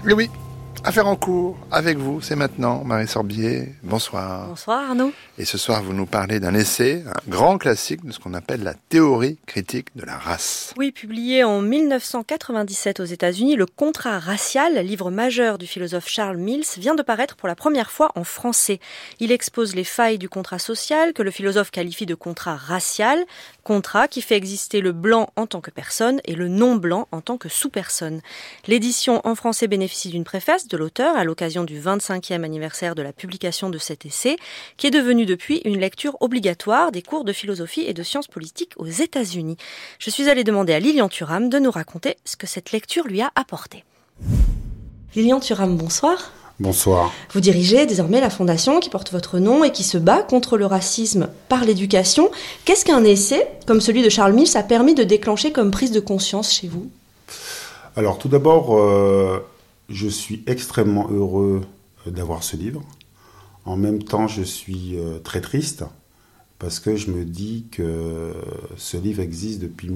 Et oui, affaire en cours, avec vous, c'est maintenant, Marie Sorbier. Bonsoir. Bonsoir Arnaud. Et ce soir, vous nous parlez d'un essai, un grand classique de ce qu'on appelle la théorie critique de la race. Oui, publié en 1997 aux États-Unis, Le Contrat racial, livre majeur du philosophe Charles Mills, vient de paraître pour la première fois en français. Il expose les failles du contrat social, que le philosophe qualifie de contrat racial, contrat qui fait exister le blanc en tant que personne et le non-blanc en tant que sous-personne. L'édition en français bénéficie d'une préface de l'auteur à l'occasion du 25e anniversaire de la publication de cet essai, qui est devenu depuis une lecture obligatoire des cours de philosophie et de sciences politiques aux États-Unis. Je suis allée demander à Lilian Thuram de nous raconter ce que cette lecture lui a apporté. Lilian Thuram, bonsoir. Bonsoir. Vous dirigez désormais la fondation qui porte votre nom et qui se bat contre le racisme par l'éducation. Qu'est-ce qu'un essai, comme celui de Charles Mills, a permis de déclencher comme prise de conscience chez vous ? Alors tout d'abord, je suis extrêmement heureux d'avoir ce livre. En même temps, je suis très triste parce que je me dis que ce livre existe depuis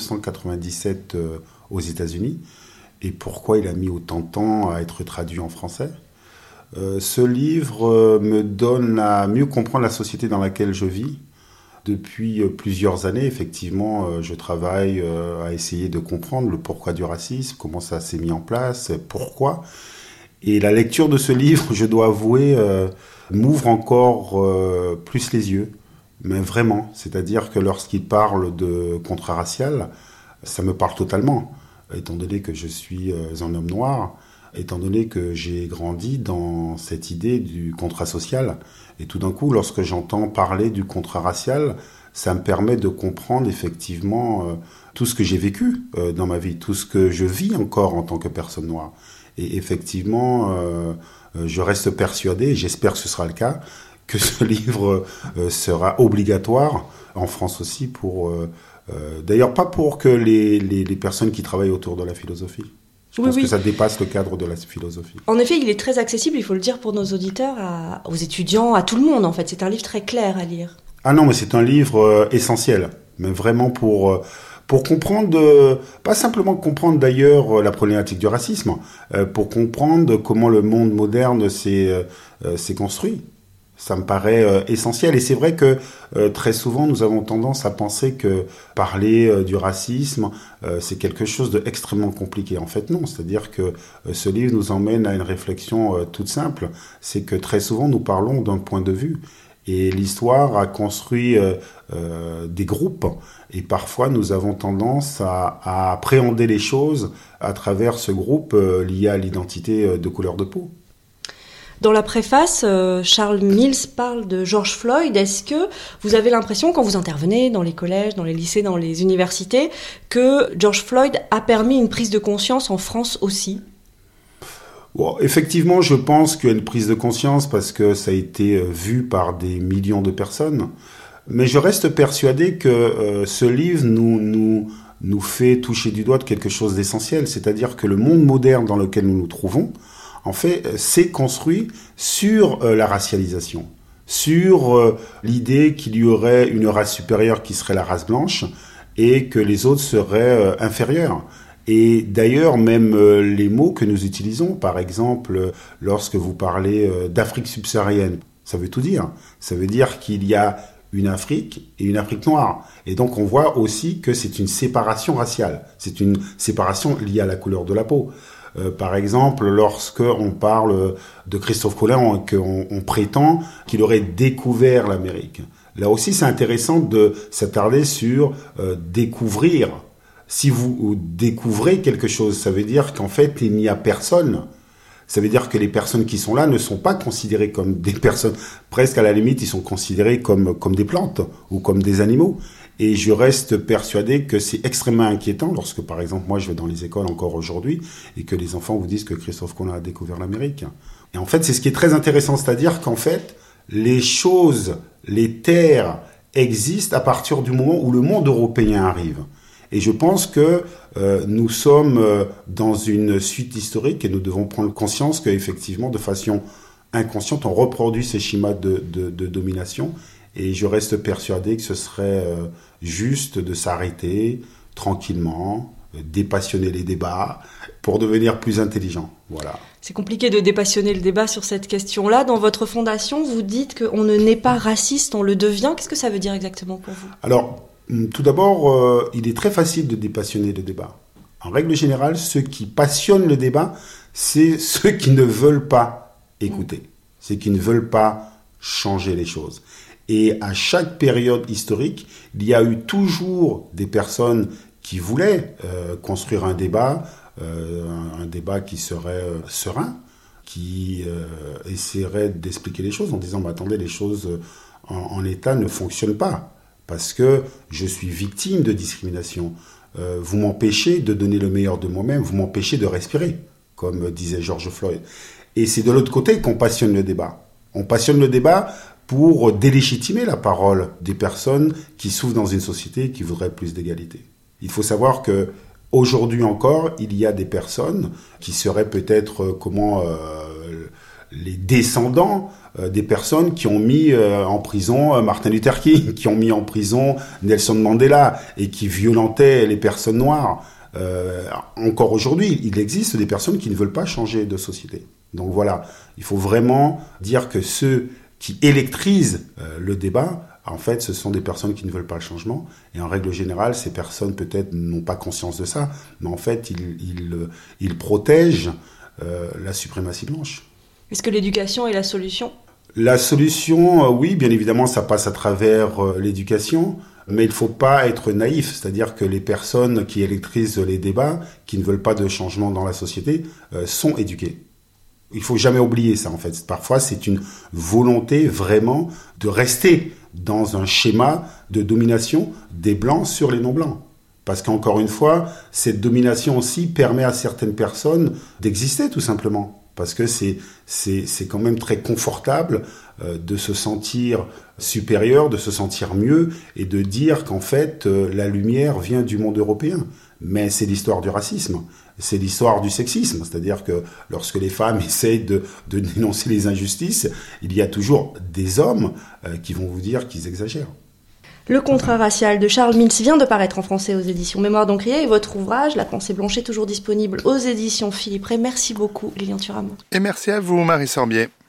1997 aux États-Unis. Et pourquoi il a mis autant de temps à être traduit en français ? Ce livre me donne à mieux comprendre la société dans laquelle je vis. Depuis plusieurs années, effectivement, je travaille à essayer de comprendre le pourquoi du racisme, comment ça s'est mis en place, pourquoi. Et la lecture de ce livre, je dois avouer, m'ouvre encore plus les yeux. Mais vraiment, c'est-à-dire que lorsqu'il parle de contrat racial, ça me parle totalement. Étant donné que je suis un homme noir, étant donné que j'ai grandi dans cette idée du contrat social. Et tout d'un coup, lorsque j'entends parler du contrat racial, ça me permet de comprendre effectivement tout ce que j'ai vécu dans ma vie, tout ce que je vis encore en tant que personne noire. Et effectivement, je reste persuadé, et j'espère que ce sera le cas, que ce livre sera obligatoire en France aussi pour... d'ailleurs, pas pour que les personnes qui travaillent autour de la philosophie. Je pense que ça dépasse le cadre de la philosophie. En effet, il est très accessible, il faut le dire pour nos auditeurs, aux étudiants, à tout le monde en fait. C'est un livre très clair à lire. Ah non, mais c'est un livre essentiel, mais vraiment pour comprendre, pas simplement comprendre d'ailleurs la problématique du racisme, pour comprendre comment le monde moderne s'est construit. Ça me paraît essentiel. Et c'est vrai que très souvent, nous avons tendance à penser que parler du racisme, c'est quelque chose d'extrêmement compliqué. En fait, non. C'est-à-dire que ce livre nous emmène à une réflexion toute simple. C'est que très souvent, nous parlons d'un point de vue. Et l'histoire a construit des groupes. Et parfois, nous avons tendance à appréhender les choses à travers ce groupe lié à l'identité de couleur de peau. Dans la préface, Charles Mills parle de George Floyd. Est-ce que vous avez l'impression, quand vous intervenez dans les collèges, dans les lycées, dans les universités, que George Floyd a permis une prise de conscience en France aussi ? Bon, effectivement, je pense qu'il y a une prise de conscience parce que ça a été vu par des millions de personnes. Mais je reste persuadé que ce livre nous fait toucher du doigt de quelque chose d'essentiel. C'est-à-dire que le monde moderne dans lequel nous nous trouvons, en fait, s'est construit sur la racialisation, sur l'idée qu'il y aurait une race supérieure qui serait la race blanche et que les autres seraient inférieurs. Et d'ailleurs, même les mots que nous utilisons, par exemple, lorsque vous parlez d'Afrique subsaharienne, ça veut tout dire. Ça veut dire qu'il y a une Afrique et une Afrique noire. Et donc, on voit aussi que c'est une séparation raciale. C'est une séparation liée à la couleur de la peau. Par exemple, lorsque on parle de Christophe Colomb, qu'on prétend qu'il aurait découvert l'Amérique. Là aussi, c'est intéressant de s'attarder sur découvrir. Si vous découvrez quelque chose, ça veut dire qu'en fait, il n'y a personne. Ça veut dire que les personnes qui sont là ne sont pas considérées comme des personnes. Presque à la limite, ils sont considérés comme des plantes ou comme des animaux. Et je reste persuadé que c'est extrêmement inquiétant lorsque, par exemple, moi, je vais dans les écoles encore aujourd'hui et que les enfants vous disent que Christophe Colomb a découvert l'Amérique. Et en fait, c'est ce qui est très intéressant, c'est-à-dire qu'en fait, les choses, les terres existent à partir du moment où le monde européen arrive. Et je pense que nous sommes dans une suite historique et nous devons prendre conscience qu'effectivement, de façon inconsciente, on reproduit ces schémas de domination. Et je reste persuadé que ce serait juste de s'arrêter tranquillement, dépassionner les débats pour devenir plus intelligent. Voilà. C'est compliqué de dépassionner le débat sur cette question-là. Dans votre fondation, vous dites qu'on ne naît pas raciste, on le devient. Qu'est-ce que ça veut dire exactement pour vous ? Alors, tout d'abord, il est très facile de dépassionner le débat. En règle générale, ceux qui passionnent le débat, c'est ceux qui ne veulent pas écouter. C'est qui ne veulent pas changer les choses. Et à chaque période historique, il y a eu toujours des personnes qui voulaient construire un débat qui serait serein, qui essaierait d'expliquer les choses en disant « attendez, les choses en l'état ne fonctionnent pas, parce que je suis victime de discrimination. Vous m'empêchez de donner le meilleur de moi-même, vous m'empêchez de respirer », comme disait George Floyd. Et c'est de l'autre côté qu'on passionne le débat. On passionne le débat pour délégitimer la parole des personnes qui souffrent dans une société qui voudrait plus d'égalité. Il faut savoir que aujourd'hui encore, il y a des personnes qui seraient peut-être les descendants des personnes qui ont mis en prison Martin Luther King, qui ont mis en prison Nelson Mandela et qui violentaient les personnes noires. Encore aujourd'hui, il existe des personnes qui ne veulent pas changer de société. Donc voilà, il faut vraiment dire que ceux qui électrisent le débat, en fait, ce sont des personnes qui ne veulent pas le changement. Et en règle générale, ces personnes peut-être n'ont pas conscience de ça, mais en fait, ils protègent la suprématie blanche. Est-ce que l'éducation est la solution ? La solution, oui, bien évidemment, ça passe à travers l'éducation, mais il ne faut pas être naïf. C'est-à-dire que les personnes qui électrisent les débats, qui ne veulent pas de changement dans la société, sont éduquées. Il faut jamais oublier ça, en fait. Parfois, c'est une volonté vraiment de rester dans un schéma de domination des Blancs sur les non-Blancs. Parce qu'encore une fois, cette domination aussi permet à certaines personnes d'exister, tout simplement. Parce que c'est quand même très confortable de se sentir supérieur, de se sentir mieux et de dire qu'en fait, la lumière vient du monde européen. Mais c'est l'histoire du racisme, c'est l'histoire du sexisme. C'est-à-dire que lorsque les femmes essayent de dénoncer les injustices, il y a toujours des hommes qui vont vous dire qu'ils exagèrent. Le contrat racial de Charles Mills vient de paraître en français aux éditions Mémoire d'Encrier et votre ouvrage, La pensée blanche, est toujours disponible aux éditions Philippe Ray. Merci beaucoup, Lilian Thuram. Et merci à vous, Marie Sorbier.